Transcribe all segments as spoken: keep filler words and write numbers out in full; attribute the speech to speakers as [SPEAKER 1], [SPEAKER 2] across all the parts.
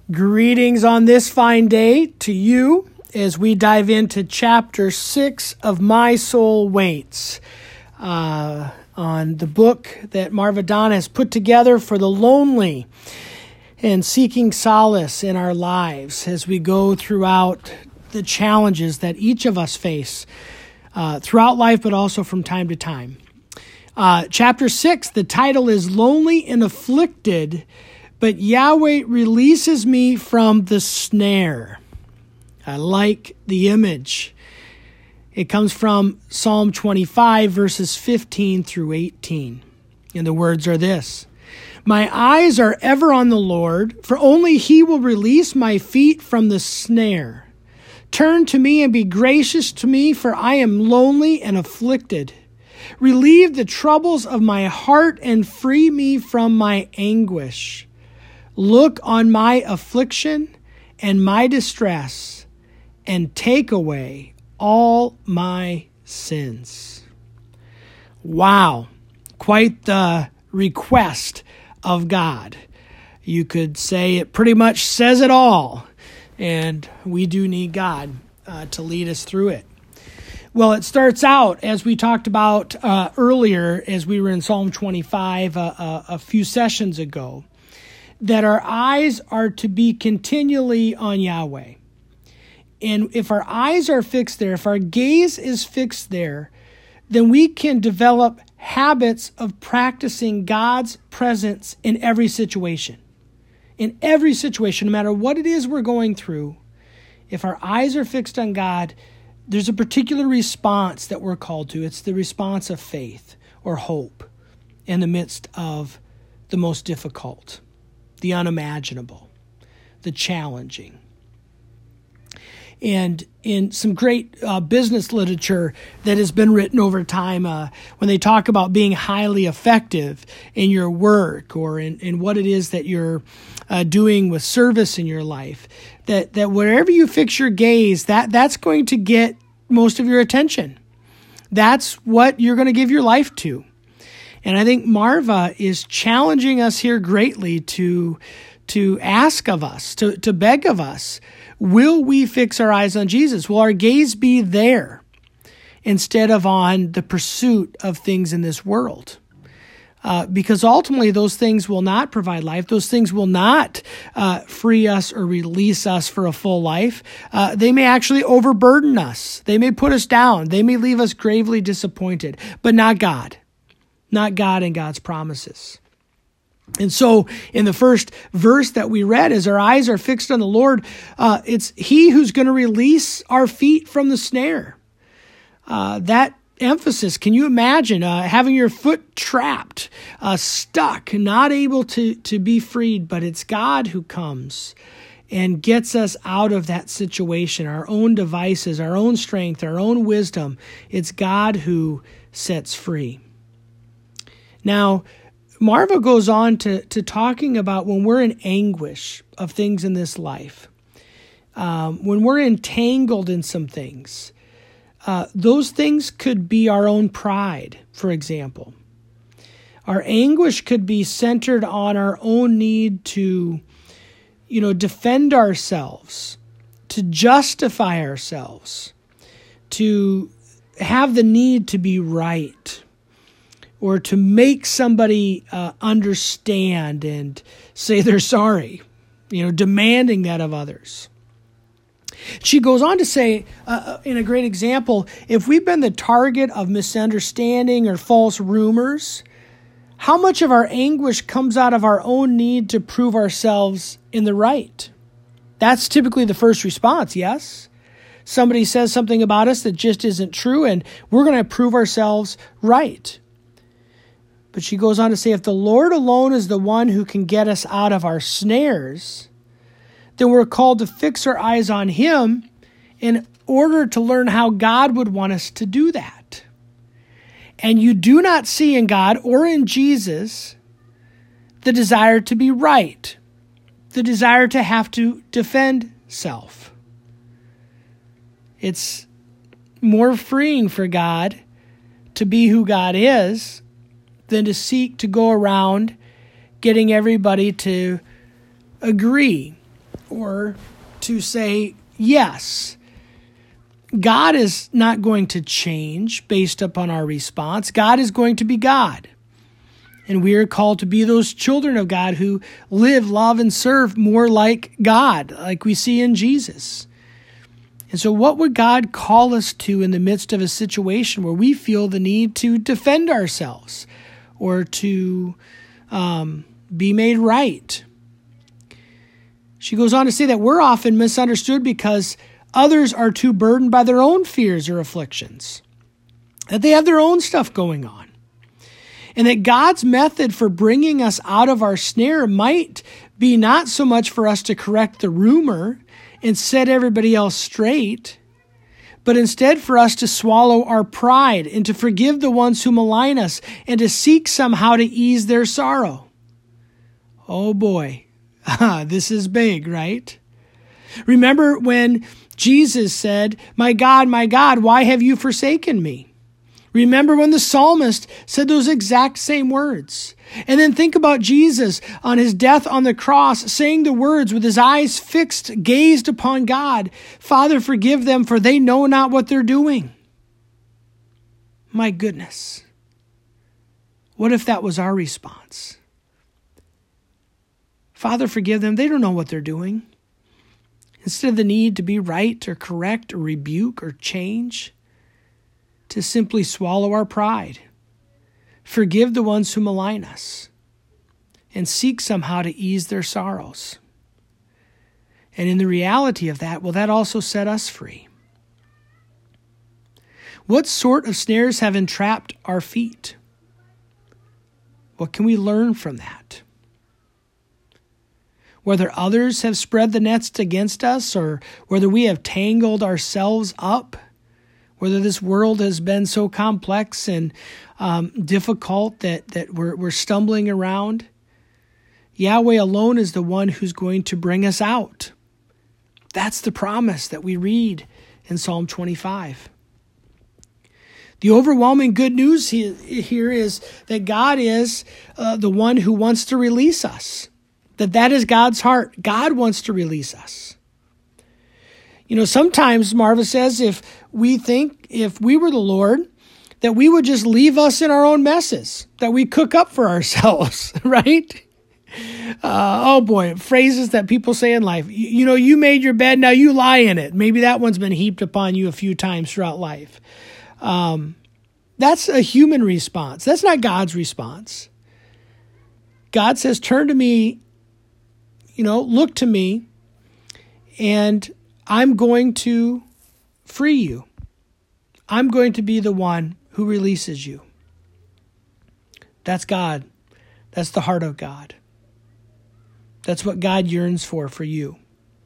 [SPEAKER 1] Greetings on this fine day to you as we dive into chapter six of My Soul Waits, uh, on the book that Marva Don has put together for the lonely and seeking solace in our lives as we go throughout the challenges that each of us face uh, throughout life, but also from time to time. Uh, chapter six, the title is Lonely and Afflicted, but Yahweh releases me from the snare. I like the image. It comes from Psalm twenty-five, verses fifteen through eighteen. And the words are this: My eyes are ever on the Lord, for only he will release my feet from the snare. Turn to me and be gracious to me, for I am lonely and afflicted. Relieve the troubles of my heart and free me from my anguish. Look on my affliction and my distress, and take away all my sins. Wow, quite the request of God. You could say it pretty much says it all, and we do need God uh, to lead us through it. Well, it starts out, as we talked about uh, earlier, as we were in Psalm twenty-five uh, uh, a few sessions ago, that our eyes are to be continually on Yahweh. And if our eyes are fixed there, if our gaze is fixed there, then we can develop habits of practicing God's presence in every situation. In every situation, no matter what it is we're going through, if our eyes are fixed on God, there's a particular response that we're called to. It's the response of faith or hope in the midst of the most difficult, the unimaginable, the challenging. And in some great uh, business literature that has been written over time, uh, when they talk about being highly effective in your work or in, in what it is that you're uh, doing with service in your life, that, that wherever you fix your gaze, that, that's going to get most of your attention. That's what you're going to give your life to. And I think Marva is challenging us here greatly to, to ask of us, to, to beg of us, will we fix our eyes on Jesus? Will our gaze be there instead of on the pursuit of things in this world? Uh, because ultimately those things will not provide life. Those things will not uh, free us or release us for a full life. Uh, they may actually overburden us. They may put us down. They may leave us gravely disappointed, but not God. Not God and God's promises. And so in the first verse that we read, as our eyes are fixed on the Lord, uh, it's he who's going to release our feet from the snare. Uh, that emphasis, can you imagine uh, having your foot trapped, uh, stuck, not able to, to be freed, but it's God who comes and gets us out of that situation, our own devices, our own strength, our own wisdom. It's God who sets free. Now, Marva goes on to, to talking about when we're in anguish of things in this life, um, when we're entangled in some things, uh, those things could be our own pride, for example. Our anguish could be centered on our own need to, you know, defend ourselves, to justify ourselves, to have the need to be right, or to make somebody uh, understand and say they're sorry, you know, demanding that of others. She goes on to say, uh, in a great example, if we've been the target of misunderstanding or false rumors, how much of our anguish comes out of our own need to prove ourselves in the right? That's typically the first response, yes? Somebody says something about us that just isn't true, and we're going to prove ourselves right. But she goes on to say, if the Lord alone is the one who can get us out of our snares, then we're called to fix our eyes on him in order to learn how God would want us to do that. And you do not see in God or in Jesus the desire to be right, the desire to have to defend self. It's more freeing for God to be who God is than to seek to go around getting everybody to agree or to say, yes, God is not going to change based upon our response. God is going to be God. And we are called to be those children of God who live, love, and serve more like God, like we see in Jesus. And so what would God call us to in the midst of a situation where we feel the need to defend ourselves or to um, be made right? She goes on to say that we're often misunderstood because others are too burdened by their own fears or afflictions, that they have their own stuff going on. And that God's method for bringing us out of our snare might be not so much for us to correct the rumor and set everybody else straight, but instead for us to swallow our pride and to forgive the ones who malign us and to seek somehow to ease their sorrow. Oh boy, this is big, right? Remember when Jesus said, "My God, my God, why have you forsaken me?" Remember when the psalmist said those exact same words. And then think about Jesus on his death on the cross, saying the words with his eyes fixed, gazed upon God, "Father, forgive them, for they know not what they're doing." My goodness. What if that was our response? Father, forgive them. They don't know what they're doing. Instead of the need to be right or correct or rebuke or change, to simply swallow our pride, forgive the ones who malign us, and seek somehow to ease their sorrows. And in the reality of that, will that also set us free? What sort of snares have entrapped our feet? What can we learn from that? Whether others have spread the nets against us or whether we have tangled ourselves up, whether this world has been so complex and um, difficult that, that we're, we're stumbling around, Yahweh alone is the one who's going to bring us out. That's the promise that we read in Psalm twenty-five. The overwhelming good news here is that God is uh, the one who wants to release us, that that is God's heart. God wants to release us. You know, sometimes, Marva says, if we think, if we were the Lord, that we would just leave us in our own messes, that we cook up for ourselves, right? Uh, oh boy, phrases that people say in life. You, you know, you made your bed, now you lie in it. Maybe that one's been heaped upon you a few times throughout life. Um, that's a human response. That's not God's response. God says, turn to me, you know, look to me, and I'm going to free you. I'm going to be the one who releases you. That's God. That's the heart of God. That's what God yearns for for you.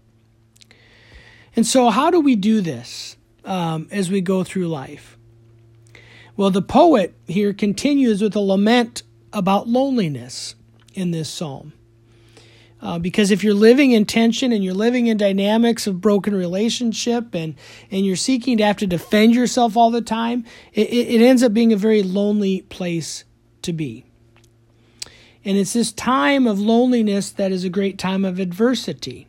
[SPEAKER 1] And so how do we do this um, as we go through life? Well, the poet here continues with a lament about loneliness in this psalm. Uh, because if you're living in tension and you're living in dynamics of broken relationship and, and you're seeking to have to defend yourself all the time, it, it ends up being a very lonely place to be. And it's this time of loneliness that is a great time of adversity.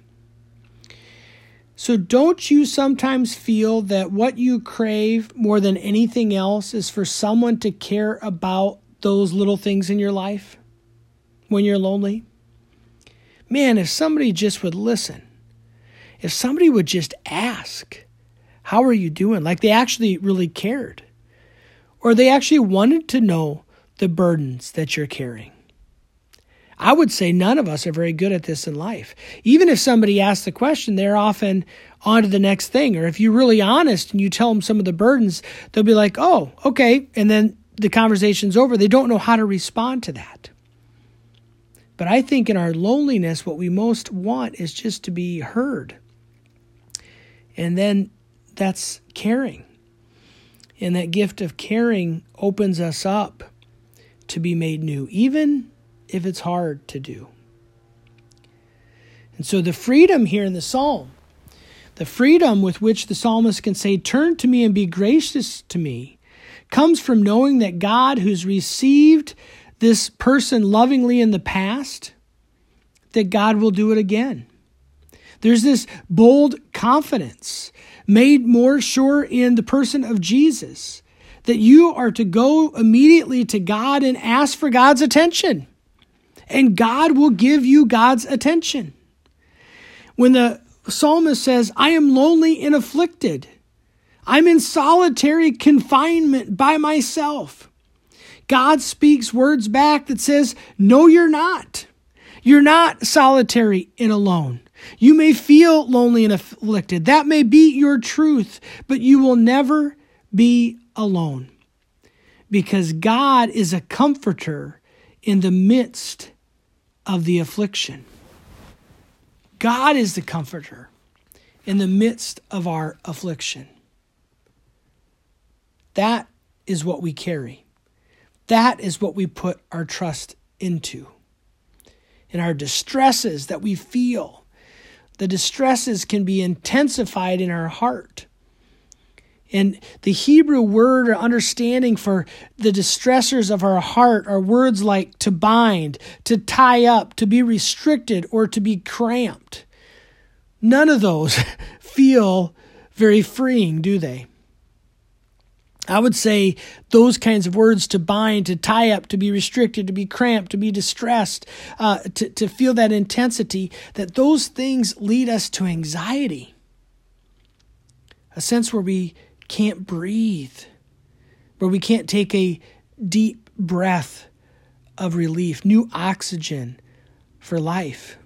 [SPEAKER 1] So don't you sometimes feel that what you crave more than anything else is for someone to care about those little things in your life when you're lonely? Man, if somebody just would listen, if somebody would just ask, how are you doing? Like they actually really cared, or they actually wanted to know the burdens that you're carrying. I would say none of us are very good at this in life. Even if somebody asks the question, they're often on to the next thing. Or if you're really honest and you tell them some of the burdens, they'll be like, oh, okay. And then the conversation's over. They don't know how to respond to that. But I think in our loneliness, what we most want is just to be heard. And then that's caring. And that gift of caring opens us up to be made new, even if it's hard to do. And so the freedom here in the psalm, the freedom with which the psalmist can say, turn to me and be gracious to me, comes from knowing that God, who's received this person lovingly in the past, that God will do it again. There's this bold confidence made more sure in the person of Jesus that you are to go immediately to God and ask for God's attention. And God will give you God's attention. When the psalmist says, I am lonely and afflicted, I'm in solitary confinement by myself, God speaks words back that says, no, you're not. You're not solitary and alone. You may feel lonely and afflicted. That may be your truth, but you will never be alone, because God is a comforter in the midst of the affliction. God is the comforter in the midst of our affliction. That is what we carry. That is what we put our trust into. In our distresses that we feel, the distresses can be intensified in our heart. And the Hebrew word or understanding for the distressors of our heart are words like to bind, to tie up, to be restricted, or to be cramped. None of those feel very freeing, do they? I would say those kinds of words, to bind, to tie up, to be restricted, to be cramped, to be distressed, uh, to, to feel that intensity, that those things lead us to anxiety. A sense where we can't breathe, where we can't take a deep breath of relief, new oxygen for life.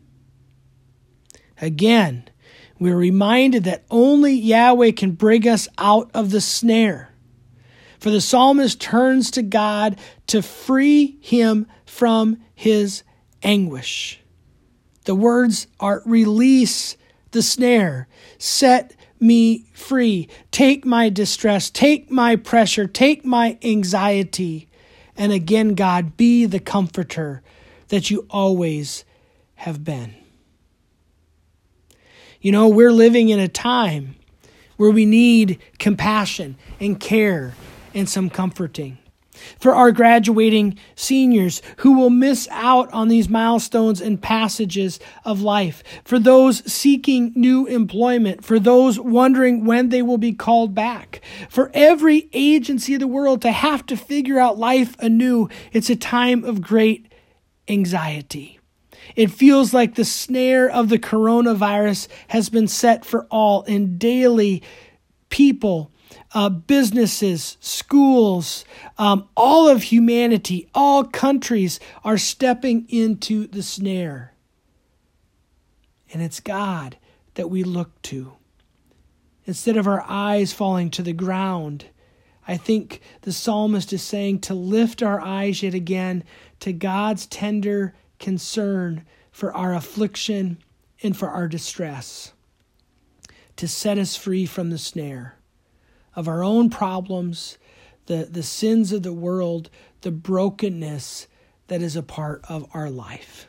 [SPEAKER 1] Again, we're reminded that only Yahweh can bring us out of the snare. For the psalmist turns to God to free him from his anguish. The words are release the snare, set me free, take my distress, take my pressure, take my anxiety. And again, God, be the comforter that you always have been. You know, we're living in a time where we need compassion and care and some comforting. For our graduating seniors who will miss out on these milestones and passages of life, for those seeking new employment, for those wondering when they will be called back, for every agency of the world to have to figure out life anew, it's a time of great anxiety. It feels like the snare of the coronavirus has been set for all, and daily people, Uh, businesses, schools, um, all of humanity, all countries are stepping into the snare. And it's God that we look to. Instead of our eyes falling to the ground, I think the psalmist is saying to lift our eyes yet again to God's tender concern for our affliction and for our distress, to set us free from the snare of our own problems, the, the sins of the world, the brokenness that is a part of our life.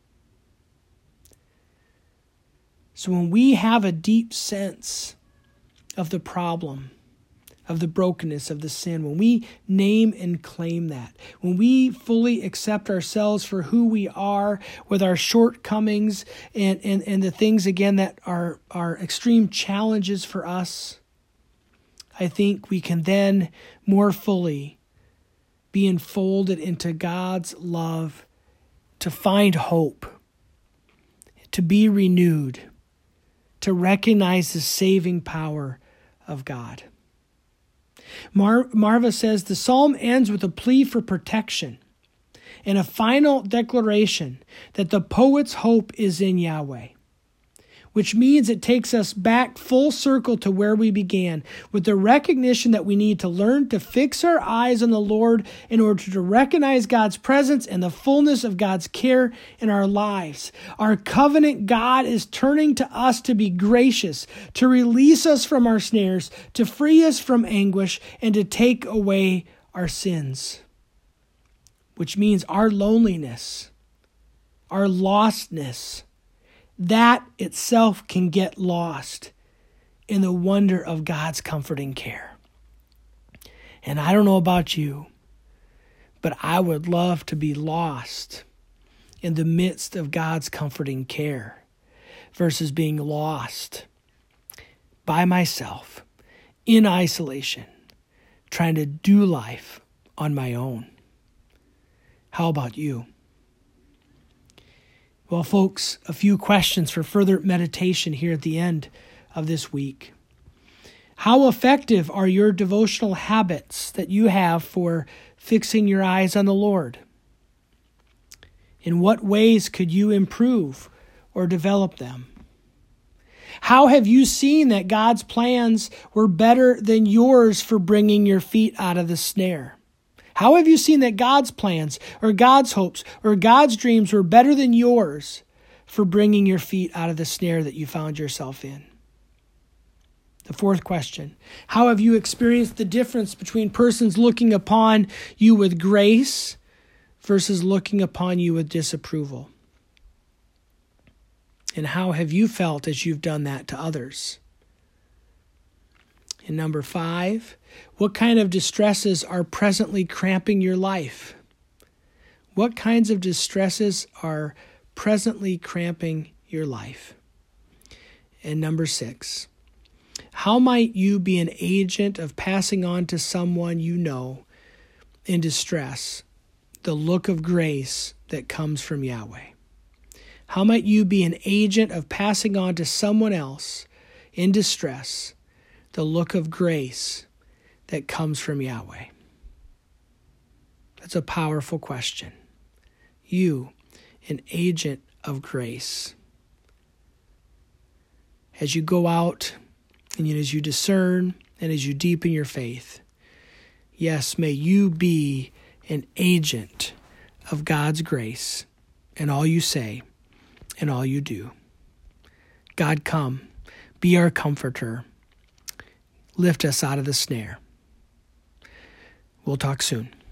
[SPEAKER 1] So when we have a deep sense of the problem, of the brokenness, of the sin, when we name and claim that, when we fully accept ourselves for who we are with our shortcomings and, and, and the things, again, that are, are extreme challenges for us, I think we can then more fully be enfolded into God's love, to find hope, to be renewed, to recognize the saving power of God. Mar- Marva says the psalm ends with a plea for protection and a final declaration that the poet's hope is in Yahweh, which means it takes us back full circle to where we began, with the recognition that we need to learn to fix our eyes on the Lord in order to recognize God's presence and the fullness of God's care in our lives. Our covenant God is turning to us to be gracious, to release us from our snares, to free us from anguish, and to take away our sins, which means our loneliness, our lostness, that itself can get lost in the wonder of God's comforting care. And I don't know about you, but I would love to be lost in the midst of God's comforting care, versus being lost by myself in isolation, trying to do life on my own. How about you? Well, folks, a few questions for further meditation here at the end of this week. How effective are your devotional habits that you have for fixing your eyes on the Lord? In what ways could you improve or develop them? How have you seen that God's plans were better than yours for bringing your feet out of the snare? How have you seen that God's plans or God's hopes or God's dreams were better than yours for bringing your feet out of the snare that you found yourself in? The fourth question, how have you experienced the difference between persons looking upon you with grace versus looking upon you with disapproval? And how have you felt as you've done that to others? And number five, what kind of distresses are presently cramping your life? What kinds of distresses are presently cramping your life? And number six, how might you be an agent of passing on to someone you know in distress the look of grace that comes from Yahweh? How might you be an agent of passing on to someone else in distress the look of grace that comes from Yahweh? That's a powerful question. You, an agent of grace. As you go out and as you discern and as you deepen your faith, yes, may you be an agent of God's grace in all you say and all you do. God, come, be our comforter. Lift us out of the snare. We'll talk soon.